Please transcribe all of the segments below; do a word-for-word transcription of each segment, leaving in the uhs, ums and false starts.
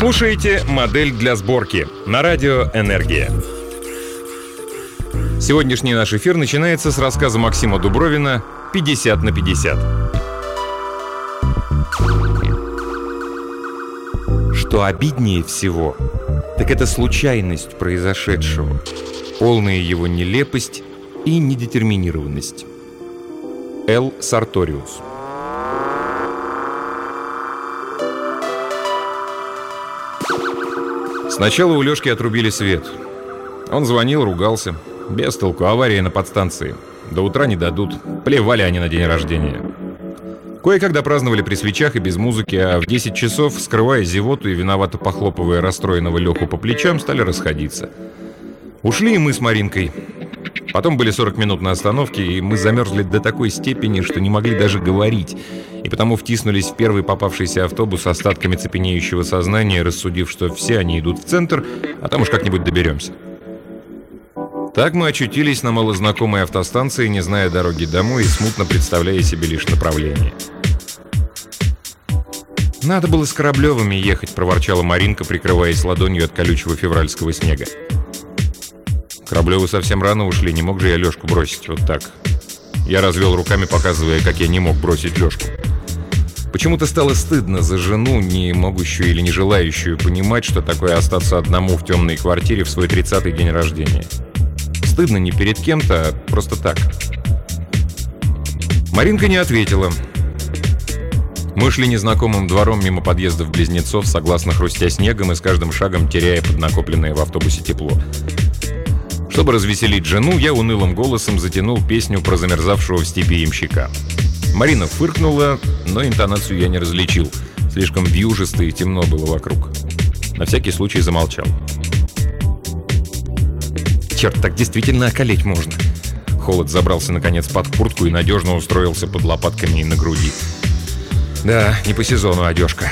слушаете «Модель для сборки» на радио «Энергия». Сегодняшний наш эфир начинается с рассказа Максима Дубровина «пятьдесят на пятьдесят». Что обиднее всего, так это случайность произошедшего, полная его нелепость и недетерминированность. Эл Сарториус. Сначала у Лёшки отрубили свет. Он звонил, ругался. Без толку, авария на подстанции. До утра не дадут. Плевали они на день рождения. Кое-когда праздновали при свечах и без музыки, а в десять часов, скрывая зевоту и виновато похлопывая расстроенного Лёху по плечам, стали расходиться. Ушли и мы с Маринкой. Потом были сорок минут на остановке, и мы замерзли до такой степени, что не могли даже говорить. И потому втиснулись в первый попавшийся автобус с остатками цепенеющего сознания, рассудив, что все они идут в центр, а там уж как-нибудь доберемся. Так мы очутились на малознакомой автостанции, не зная дороги домой и смутно представляя себе лишь направление. «Надо было с Кораблевыми ехать», — проворчала Маринка, прикрываясь ладонью от колючего февральского снега. Кораблевы совсем рано ушли, не мог же я Лёшку бросить вот так. Я развел руками, показывая, как я не мог бросить Лёшку. Почему-то стало стыдно за жену, не могущую или не желающую понимать, что такое остаться одному в темной квартире в свой тридцатый день рождения. Стыдно не перед кем-то, а просто так. Маринка не ответила. Мы шли незнакомым двором мимо подъездов близнецов, согласно хрустя снегом и с каждым шагом теряя поднакопленное в автобусе тепло. Чтобы развеселить жену, я унылым голосом затянул песню про замерзавшего в степи ямщика. Марина фыркнула, но интонацию я не различил. Слишком вьюжисто и темно было вокруг. На всякий случай замолчал. Черт, так действительно околеть можно. Холод забрался наконец под куртку и надежно устроился под лопатками и на груди. Да, не по сезону одежка.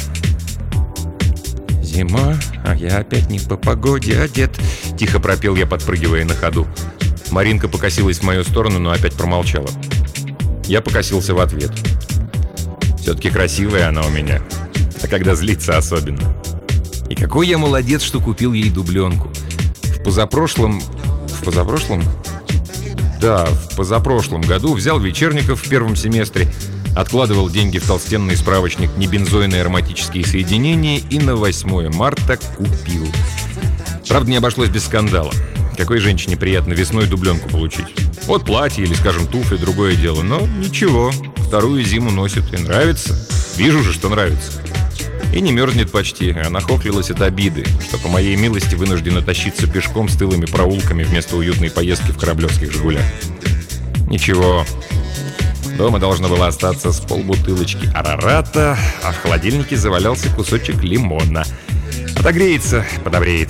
«Зима, а я опять не по погоде одет», — тихо пропел я, подпрыгивая на ходу. Маринка покосилась в мою сторону, но опять промолчала. Я покосился в ответ. Все-таки красивая она у меня, а когда злится особенно. И какой я молодец, что купил ей дубленку. В позапрошлом... В позапрошлом? Да, в позапрошлом году взял вечерников в первом семестре, откладывал деньги в толстенный справочник «Небензойные ароматические соединения» и на восьмое марта купил. Правда, не обошлось без скандала. Какой женщине приятно весной дубленку получить? Вот платье или, скажем, туфли, другое дело. Но ничего, вторую зиму носит и нравится. Вижу же, что нравится. И не мерзнет почти, а нахохлилась от обиды, что по моей милости вынуждена тащиться пешком с тылыми проулками вместо уютной поездки в кораблевских «Жигулях». Ничего. Дома должно было остаться с полбутылочки арарата, а в холодильнике завалялся кусочек лимона. Отогреется, подобреет.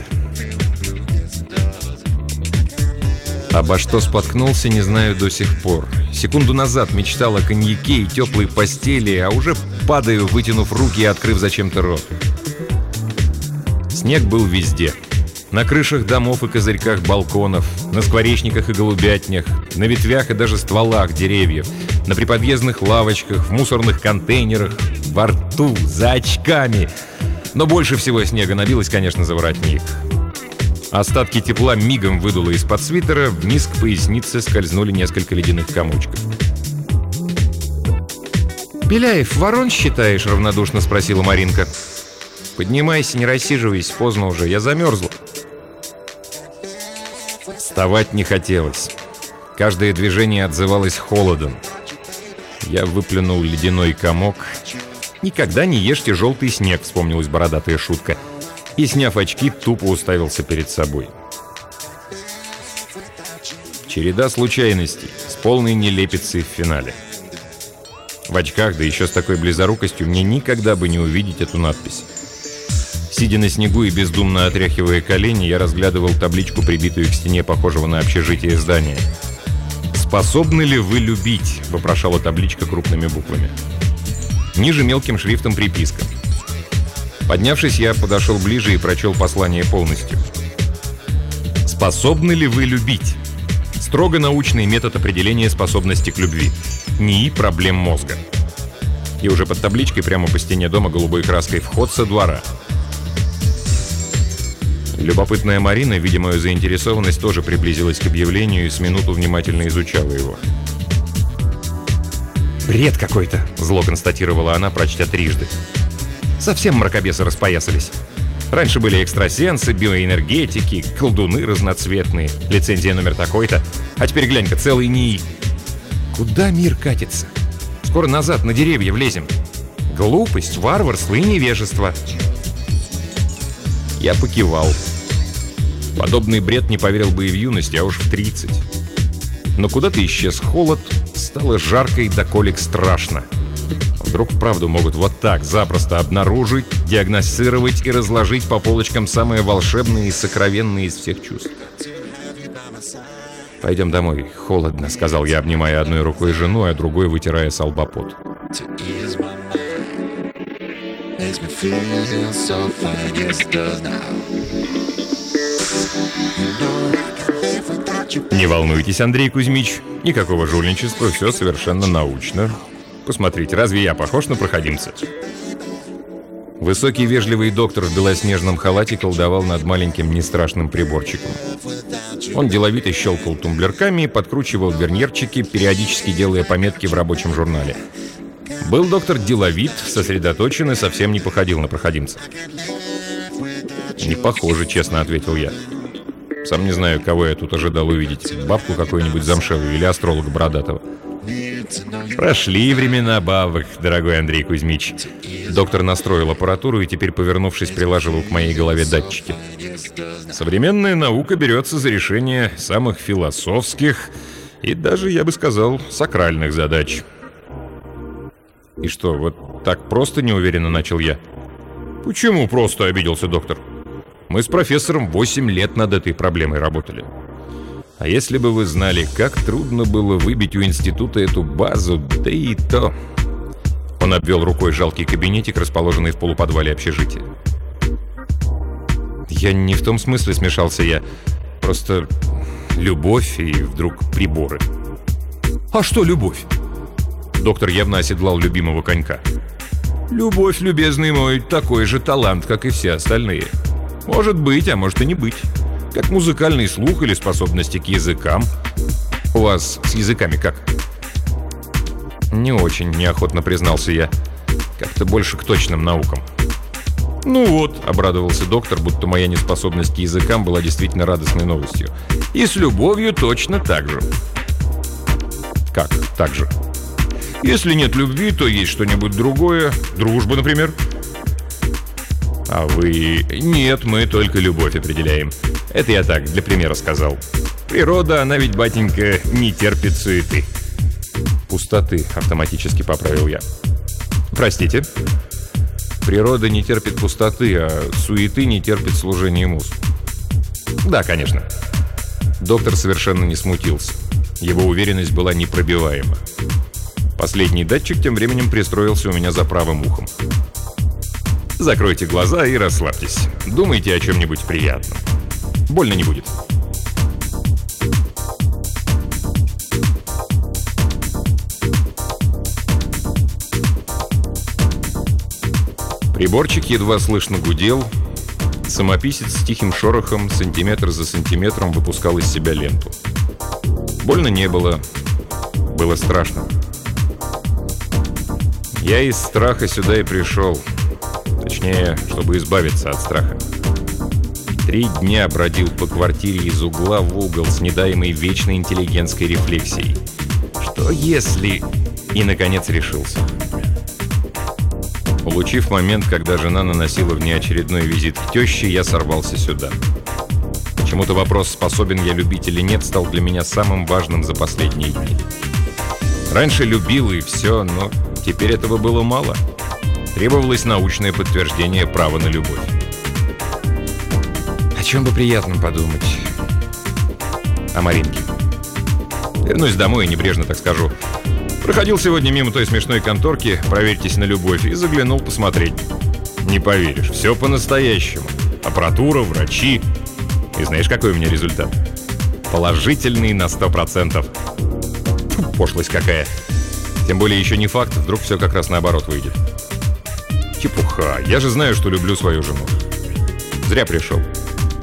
Обо что споткнулся, не знаю до сих пор. Секунду назад мечтал о коньяке и теплой постели, а уже падаю, вытянув руки и открыв зачем-то рот. Снег был везде. На крышах домов и козырьках балконов, на скворечниках и голубятнях, на ветвях и даже стволах деревьев, на приподъездных лавочках, в мусорных контейнерах, во рту, за очками. Но больше всего снега набилось, конечно, за воротник. Остатки тепла мигом выдуло из-под свитера, вниз к пояснице скользнули несколько ледяных комочков. «Беляев, ворон считаешь?» — равнодушно спросила Маринка. «Поднимайся, не рассиживайся, поздно уже, я замерзла». Вставать не хотелось. Каждое движение отзывалось холодом. Я выплюнул ледяной комок. «Никогда не ешьте желтый снег», — вспомнилась бородатая шутка. И, сняв очки, тупо уставился перед собой. Череда случайностей с полной нелепицей в финале. В очках, да еще с такой близорукостью, мне никогда бы не увидеть эту надпись. Сидя на снегу и бездумно отряхивая колени, я разглядывал табличку, прибитую к стене похожего на общежитие здания. «Способны ли вы любить?» — вопрошала табличка крупными буквами. Ниже мелким шрифтом приписка. Поднявшись, я подошел ближе и прочел послание полностью. «Способны ли вы любить?» Строго научный метод определения способности к любви. НИИ проблем мозга. И уже под табличкой прямо по стене дома голубой краской «Вход со двора». Любопытная Марина, видя мою заинтересованность, тоже приблизилась к объявлению и с минуту внимательно изучала его. «Бред какой-то», — зло констатировала она, прочтя трижды. «Совсем мракобесы распоясались. Раньше были экстрасенсы, биоэнергетики, колдуны разноцветные, лицензия номер такой-то, а теперь глянь-ка, целый НИИ. Куда мир катится? Скоро назад на деревья влезем. Глупость, варварство и невежество». Я покивал. Подобный бред не поверил бы и в юности, а уж в тридцать. Но куда-то исчез холод, стало жарко и до колик страшно. Вдруг вправду могут вот так запросто обнаружить, диагностировать и разложить по полочкам самые волшебные и сокровенные из всех чувств. «Пойдем домой, холодно», — сказал я, обнимая одной рукой жену, а другой вытирая со лба пот. «Не волнуйтесь, Андрей Кузьмич, никакого жульничества, все совершенно научно. Посмотрите, разве я похож на проходимца?» Высокий вежливый доктор в белоснежном халате колдовал над маленьким нестрашным приборчиком. Он деловито щелкал тумблерками и подкручивал верньерчики, периодически делая пометки в рабочем журнале. Был доктор деловит, сосредоточен и совсем не походил на проходимца. «Не похоже», — честно ответил я. Сам не знаю, кого я тут ожидал увидеть. Бабку какую-нибудь замшелую или астролога бородатого. «Прошли времена бабок, дорогой Андрей Кузьмич». Доктор настроил аппаратуру и теперь, повернувшись, прилаживал к моей голове датчики. «Современная наука берется за решение самых философских и даже, я бы сказал, сакральных задач». «И что, вот так просто неуверенно начал я?» «Почему просто?» — обиделся доктор. «Мы с профессором восемь лет над этой проблемой работали. А если бы вы знали, как трудно было выбить у института эту базу, да и то...» Он обвел рукой жалкий кабинетик, расположенный в полуподвале общежития. «Я не в том смысле смешался я. Просто любовь и вдруг приборы». «А что любовь?» Доктор явно оседлал любимого конька. «Любовь, любезный мой, такой же талант, как и все остальные. Может быть, а может и не быть. Как музыкальный слух или способности к языкам. У вас с языками как?» «Не очень», — неохотно признался я. «Как-то больше к точным наукам». «Ну вот», — обрадовался доктор, будто моя неспособность к языкам была действительно радостной новостью. «И с любовью точно так же». «Как так же?» «Если нет любви, то есть что-нибудь другое. Дружба, например». «А вы...» «Нет, мы только любовь определяем. Это я так, для примера сказал. Природа, она ведь, батенька, не терпит суеты». «Пустоты», — автоматически поправил я. «Простите?» «Природа не терпит пустоты, а суеты не терпит служения муз». «Да, конечно». Доктор совершенно не смутился. Его уверенность была непробиваема. Последний датчик тем временем пристроился у меня за правым ухом. «Закройте глаза и расслабьтесь. Думайте о чем-нибудь приятном. Больно не будет». Приборчик едва слышно гудел. Самописец с тихим шорохом сантиметр за сантиметром выпускал из себя ленту. Больно не было. Было страшно. Я из страха сюда и пришел. Точнее, чтобы избавиться от страха. Три дня бродил по квартире из угла в угол с недаемой вечной интеллигентской рефлексией. Что если... И, наконец, решился. Улучив момент, когда жена наносила внеочередной визит к теще, я сорвался сюда. Почему-то вопрос, способен я любить или нет, стал для меня самым важным за последние дни. Раньше любил и все, но теперь этого было мало. Требовалось научное подтверждение права на любовь. О чем бы приятном подумать? О Маринке. Вернусь домой и небрежно так скажу. Проходил сегодня мимо той смешной конторки, проверьтесь на любовь, и заглянул посмотреть. Не поверишь, все по-настоящему. Аппаратура, врачи. И знаешь, какой у меня результат? Положительный на сто процентов. Фу, пошлость какая. Тем более еще не факт, вдруг все как раз наоборот выйдет. Чепуха, я же знаю, что люблю свою жену. Зря пришел.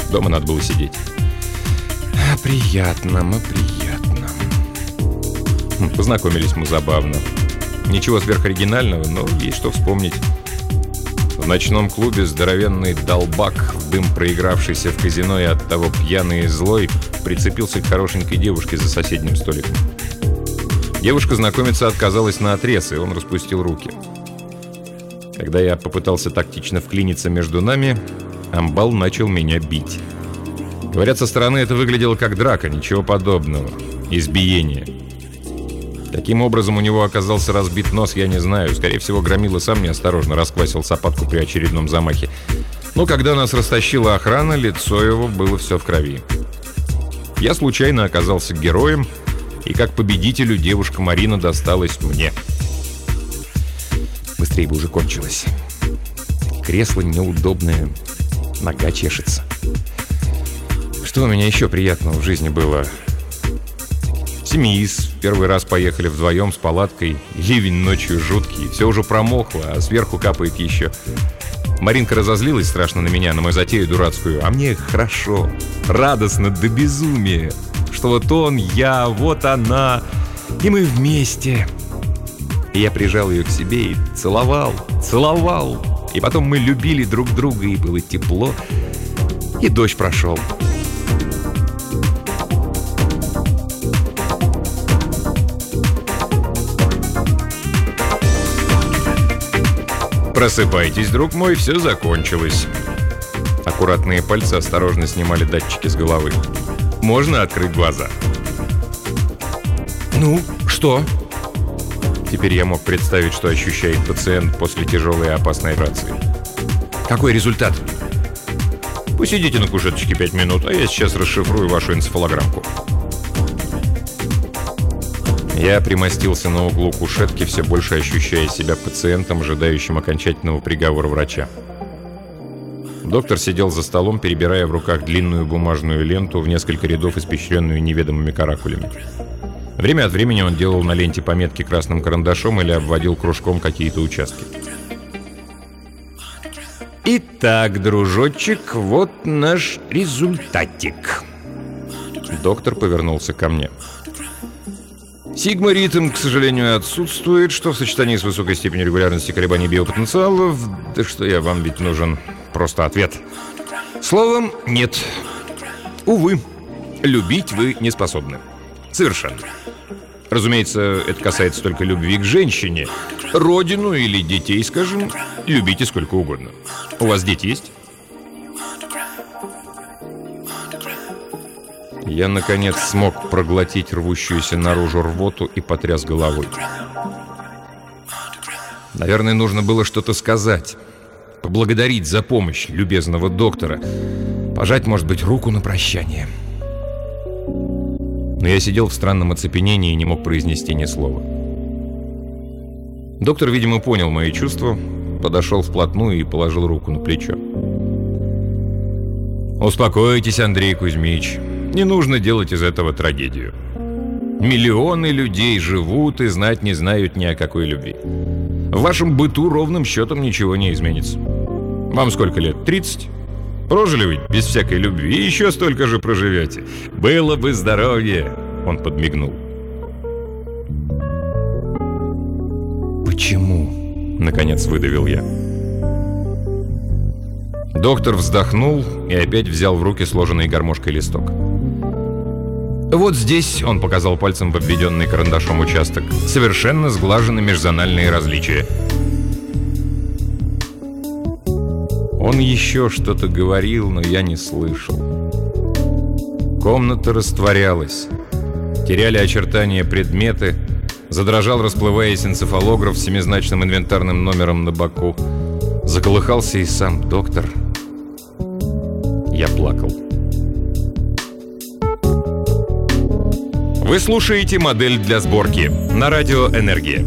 Дома надо было сидеть. А приятно, мы приятно. Познакомились мы забавно. Ничего сверхоригинального, но есть что вспомнить. В ночном клубе здоровенный долбак, дым проигравшийся в казино и оттого пьяный и злой, прицепился к хорошенькой девушке за соседним столиком. Девушка знакомиться отказалась наотрез, и он распустил руки. Когда я попытался тактично вклиниться между нами, амбал начал меня бить. Говорят, со стороны это выглядело как драка, ничего подобного. Избиение. Каким образом у него оказался разбит нос, я не знаю. Скорее всего, громила сам неосторожно расквасил сапатку при очередном замахе. Но когда нас растащила охрана, лицо его было все в крови. Я случайно оказался героем, и как победителю девушка Марина досталась мне. Быстрее бы уже кончилось. Кресло неудобное, нога чешется. Что у меня еще приятного в жизни было? Семиис. Первый раз поехали вдвоем с палаткой. Ливень ночью жуткий. Все уже промокло, а сверху капает еще. Маринка разозлилась страшно на меня, на мою затею дурацкую. А мне хорошо, радостно до безумия. Что вот он, я, вот она. И мы вместе. И я прижал ее к себе и целовал, целовал. И потом мы любили друг друга, и было тепло. И дождь прошел. «Просыпайтесь, друг мой, все закончилось». Аккуратные пальцы осторожно снимали датчики с головы. «Можно открыть глаза?» «Ну, что?» Теперь я мог представить, что ощущает пациент после тяжелой и опасной операции. «Какой результат?» «Посидите на кушеточке пять минут, а я сейчас расшифрую вашу энцефалограммку». Я примостился на углу кушетки, все больше ощущая себя пациентом, ожидающим окончательного приговора врача. Доктор сидел за столом, перебирая в руках длинную бумажную ленту в несколько рядов, испещренную неведомыми каракулями. Время от времени он делал на ленте пометки красным карандашом или обводил кружком какие-то участки. «Итак, дружочек, вот наш результатик». Доктор повернулся ко мне. Сигма-ритм, к сожалению, отсутствует, что в сочетании с высокой степенью регулярности колебаний биопотенциалов... Да что я, вам ведь нужен просто ответ. Словом, нет. Увы, любить вы не способны. Совершенно. Разумеется, это касается только любви к женщине. Родину или детей, скажем, любите сколько угодно. У вас дети есть? Я, наконец, смог проглотить рвущуюся наружу рвоту и потряс головой. Наверное, нужно было что-то сказать. Поблагодарить за помощь любезного доктора. Пожать, может быть, руку на прощание. Но я сидел в странном оцепенении и не мог произнести ни слова. Доктор, видимо, понял мои чувства, подошел вплотную и положил руку на плечо. «Успокойтесь, Андрей Кузьмич. Не нужно делать из этого трагедию. Миллионы людей живут и знать не знают ни о какой любви. В вашем быту ровным счетом ничего не изменится. Вам сколько лет? тридцать? Прожили вы без всякой любви и еще столько же проживете. Было бы здоровье!» Он подмигнул. «Почему?» — наконец выдавил я. Доктор вздохнул и опять взял в руки сложенный гармошкой листок. «Вот здесь», — он показал пальцем в обведенный карандашом участок, «совершенно сглажены межзональные различия». Он еще что-то говорил, но я не слышал. Комната растворялась. Теряли очертания предметы. Задрожал, расплываясь, энцефалограф с семизначным инвентарным номером на боку. Заколыхался и сам доктор. Я плакал. Вы слушаете «Модель для сборки» на радио «Энергия».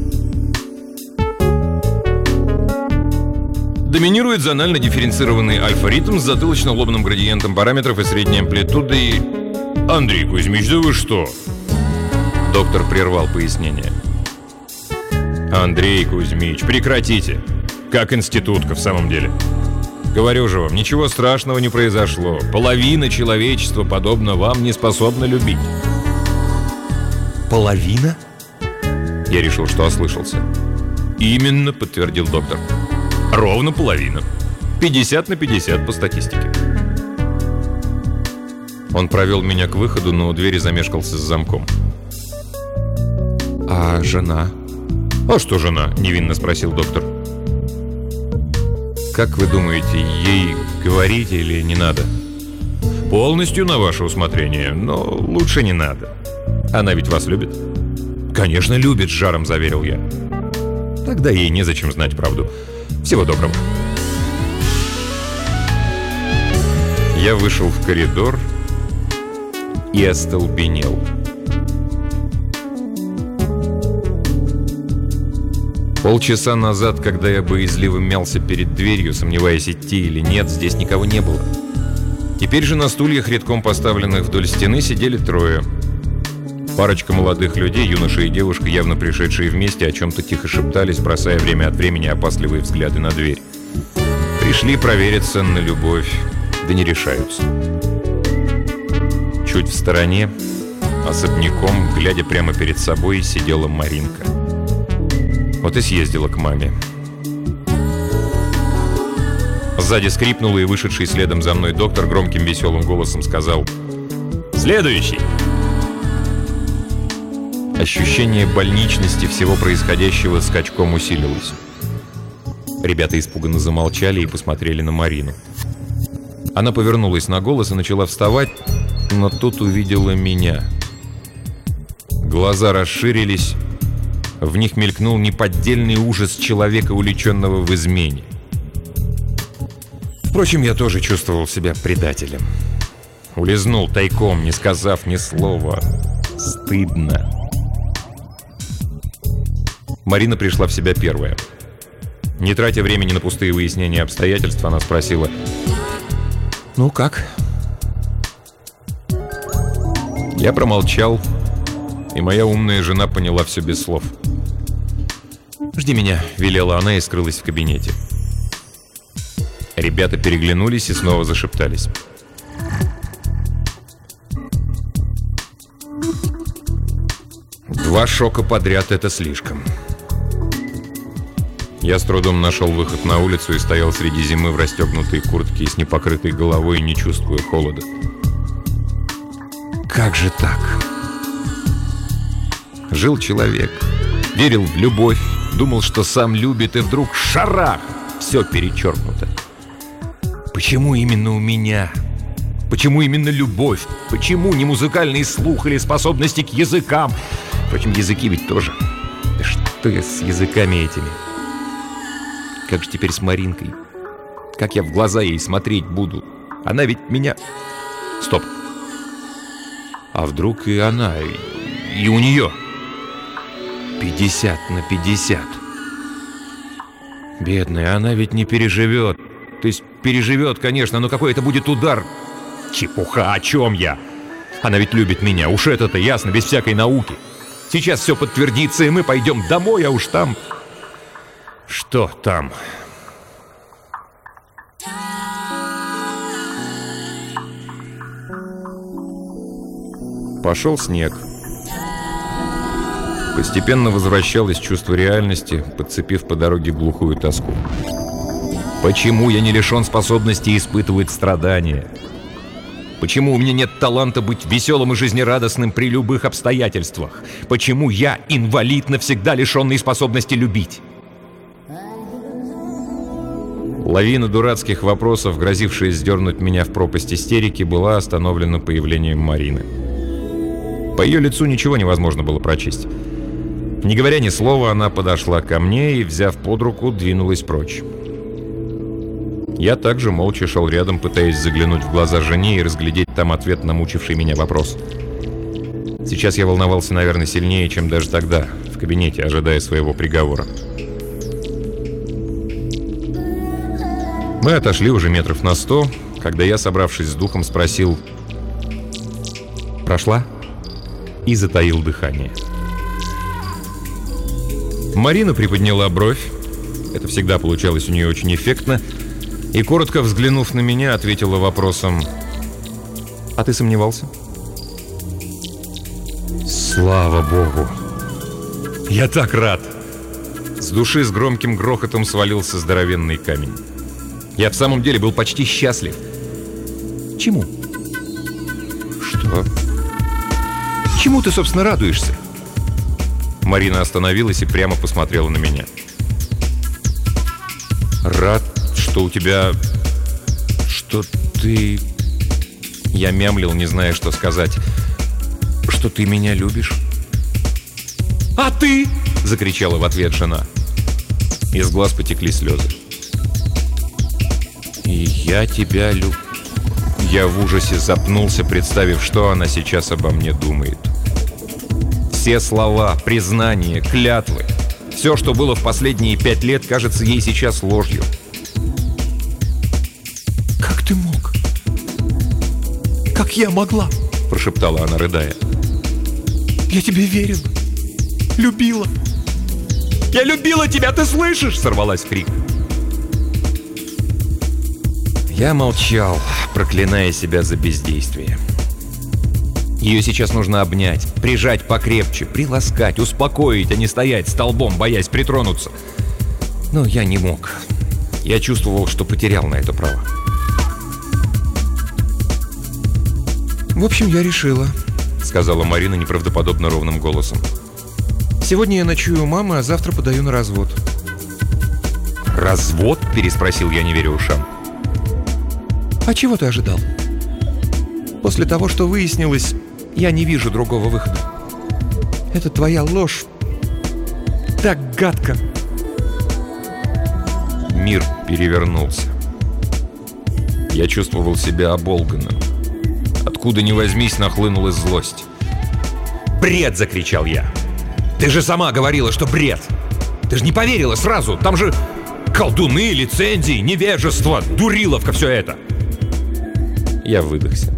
Доминирует зонально дифференцированный альфа-ритм с затылочно-лобным градиентом параметров и средней амплитудой. «Андрей Кузьмич, да вы что?» Доктор прервал пояснение. «Андрей Кузьмич, прекратите. Как институтка в самом деле. Говорю же вам, ничего страшного не произошло. Половина человечества, подобно вам, не способна любить. Половина? Я решил, что ослышался. Именно, подтвердил доктор. Ровно половина. пятьдесят на пятьдесят по статистике. Он провел меня к выходу, но у двери замешкался с замком. А жена? А что жена? Невинно спросил доктор. Как вы думаете, ей говорить или не надо? Полностью на ваше усмотрение, но лучше не надо. Она ведь вас любит? Конечно, любит, с жаром заверил я. Тогда ей незачем знать правду. Всего доброго. Я вышел в коридор и остолбенел. Полчаса назад, когда я боязливо мялся перед дверью, сомневаясь, идти или нет, здесь никого не было. Теперь же на стульях, редком поставленных вдоль стены, сидели трое. Парочка молодых людей, юноша и девушка, явно пришедшие вместе, о чем-то тихо шептались, бросая время от времени опасливые взгляды на дверь. Пришли провериться на любовь, да не решаются. Чуть в стороне, особняком, глядя прямо перед собой, сидела Маринка. Вот и съездила к маме. Сзади скрипнуло, и вышедший следом за мной доктор громким веселым голосом сказал: «Следующий!» Ощущение больничности всего происходящего скачком усилилось. Ребята испуганно замолчали и посмотрели на Марину. Она повернулась на голос и начала вставать, но тут увидела меня. Глаза расширились. В них мелькнул неподдельный ужас человека, увлеченного в измене. Впрочем, я тоже чувствовал себя предателем. Улизнул тайком, не сказав ни слова. Стыдно. Марина пришла в себя первая. Не тратя времени на пустые выяснения обстоятельств, она спросила: «Ну как?» Я промолчал, и моя умная жена поняла все без слов. «Жди меня», — велела она и скрылась в кабинете. Ребята переглянулись и снова зашептались. Два шока подряд — это слишком. Я с трудом нашел выход на улицу и стоял среди зимы в расстегнутой куртке и с непокрытой головой, не чувствуя холода. Как же так? Жил человек, верил в любовь, думал, что сам любит, и вдруг шарах! Все перечеркнуто. Почему именно у меня? Почему именно любовь? Почему не музыкальный слух или способности к языкам? Впрочем, языки ведь тоже. Да что я с языками этими? Как же теперь с Маринкой? Как я в глаза ей смотреть буду? Она ведь меня... Стоп. А вдруг и она, и, и у нее? пятьдесят на пятьдесят. Бедная, она ведь не переживет. То есть переживет, конечно, но какой это будет удар? Чепуха, о чем я? Она ведь любит меня, уж это-то ясно, без всякой науки. Сейчас все подтвердится, и мы пойдем домой, а уж там... Что там? Пошел снег. Постепенно возвращалось чувство реальности, подцепив по дороге глухую тоску. Почему я не лишен способности испытывать страдания? Почему у меня нет таланта быть веселым и жизнерадостным при любых обстоятельствах? Почему я инвалид, навсегда лишенный способности любить? Лавина дурацких вопросов, грозившая сдернуть меня в пропасть истерики, была остановлена появлением Марины. По ее лицу ничего невозможно было прочесть. Не говоря ни слова, она подошла ко мне и, взяв под руку, двинулась прочь. Я также молча шел рядом, пытаясь заглянуть в глаза жене и разглядеть там ответ на мучивший меня вопрос. Сейчас я волновался, наверное, сильнее, чем даже тогда, в кабинете, ожидая своего приговора. Мы отошли уже метров на сто, когда я, собравшись с духом, спросил: «Прошла?» и затаил дыхание. Марина приподняла бровь. Это всегда получалось у нее очень эффектно. И, коротко взглянув на меня, ответила вопросом: «А ты сомневался?» Слава Богу! Я так рад! С души с громким грохотом свалился здоровенный камень. Я в самом деле был почти счастлив. Чему? Что? Чему ты, собственно, радуешься? Марина остановилась и прямо посмотрела на меня. Рад, что у тебя... Что ты... Я мямлил, не зная, что сказать. Что ты меня любишь? А ты? Закричала в ответ жена. Из глаз потекли слезы. И я тебя люблю. Я в ужасе запнулся, представив, что она сейчас обо мне думает. Все слова, признания, клятвы, все, что было в последние пять лет, кажется ей сейчас ложью. «Как ты мог? Как я могла?» – прошептала она, рыдая. «Я тебе верила, любила. Я любила тебя, ты слышишь?» – сорвалась в крик. Я молчал, проклиная себя за бездействие. Ее сейчас нужно обнять, прижать покрепче, приласкать, успокоить, а не стоять столбом, боясь притронуться. Но я не мог. Я чувствовал, что потерял на это право. «В общем, я решила», — сказала Марина неправдоподобно ровным голосом. «Сегодня я ночую у мамы, а завтра подаю на развод». «Развод?» — переспросил я, не веря ушам. «А чего ты ожидал? После того, что выяснилось, я не вижу другого выхода. Это твоя ложь. Так гадко». Мир перевернулся. Я чувствовал себя оболганным. Откуда ни возьмись, нахлынула злость. «Бред!» — закричал я. «Ты же сама говорила, что бред! Ты же не поверила сразу! Там же колдуны, лицензии, невежество, дуриловка, все это!» Я выдохся.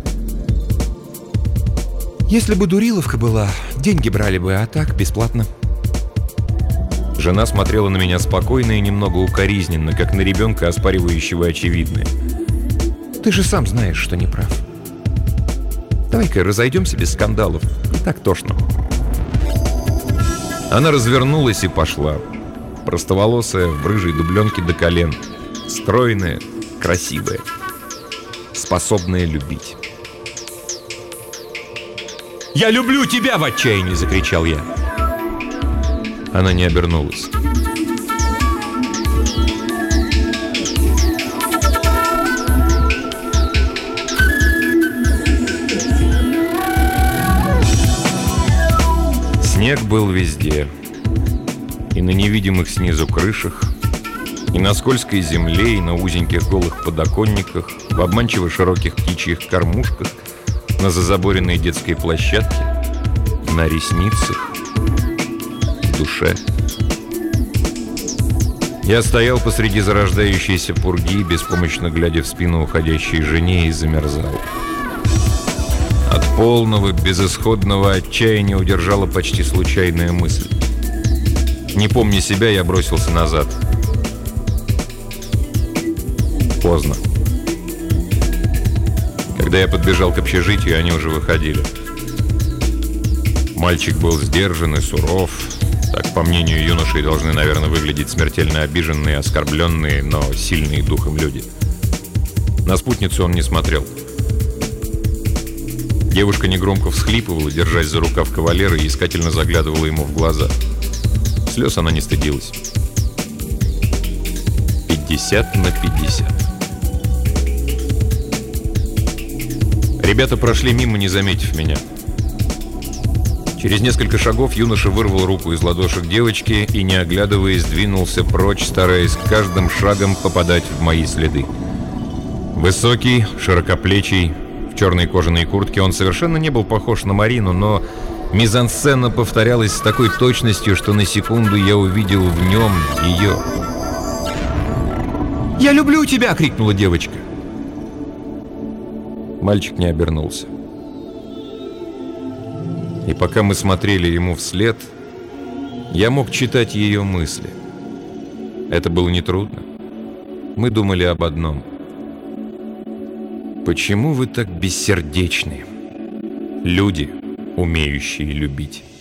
«Если бы дуриловка была, деньги брали бы, а так бесплатно». Жена смотрела на меня спокойно и немного укоризненно, как на ребенка, оспаривающего очевидное. «Ты же сам знаешь, что не прав. Давай-ка разойдемся без скандалов. И так тошно». Она развернулась и пошла. Простоволосая, в рыжей дубленке до колен. Стройная, красивая. Способная любить. «Я люблю тебя!» — в отчаянии закричал я. Она не обернулась. Снег был везде. И на невидимых снизу крышах, и на скользкой земле, и на узеньких голых подоконниках, в обманчиво широких птичьих кормушках, на зазаборенной детской площадке, на ресницах, в душе. Я стоял посреди зарождающейся пурги, беспомощно глядя в спину уходящей жене, и замерзал. От полного, безысходного отчаяния удержала почти случайная мысль. Не помня себя, я бросился назад. Поздно. Когда я подбежал к общежитию, они уже выходили. Мальчик был сдержан и суров. Так, по мнению юношей, должны, наверное, выглядеть смертельно обиженные, оскорбленные, но сильные духом люди. На спутницу он не смотрел. Девушка негромко всхлипывала, держась за рукав кавалера, и искательно заглядывала ему в глаза. Слез она не стыдилась. Пятьдесят на пятьдесят. Ребята прошли мимо, не заметив меня. Через несколько шагов юноша вырвал руку из ладошек девочки и, не оглядываясь, двинулся прочь, стараясь каждым шагом попадать в мои следы. Высокий, широкоплечий, в черной кожаной куртке, он совершенно не был похож на Марину, но мизансцена повторялась с такой точностью, что на секунду я увидел в нем ее. «Я люблю тебя!» — крикнула девочка. Мальчик не обернулся. И пока мы смотрели ему вслед, я мог читать ее мысли. Это было нетрудно. Мы думали об одном. Почему вы так бессердечны? Люди, умеющие любить.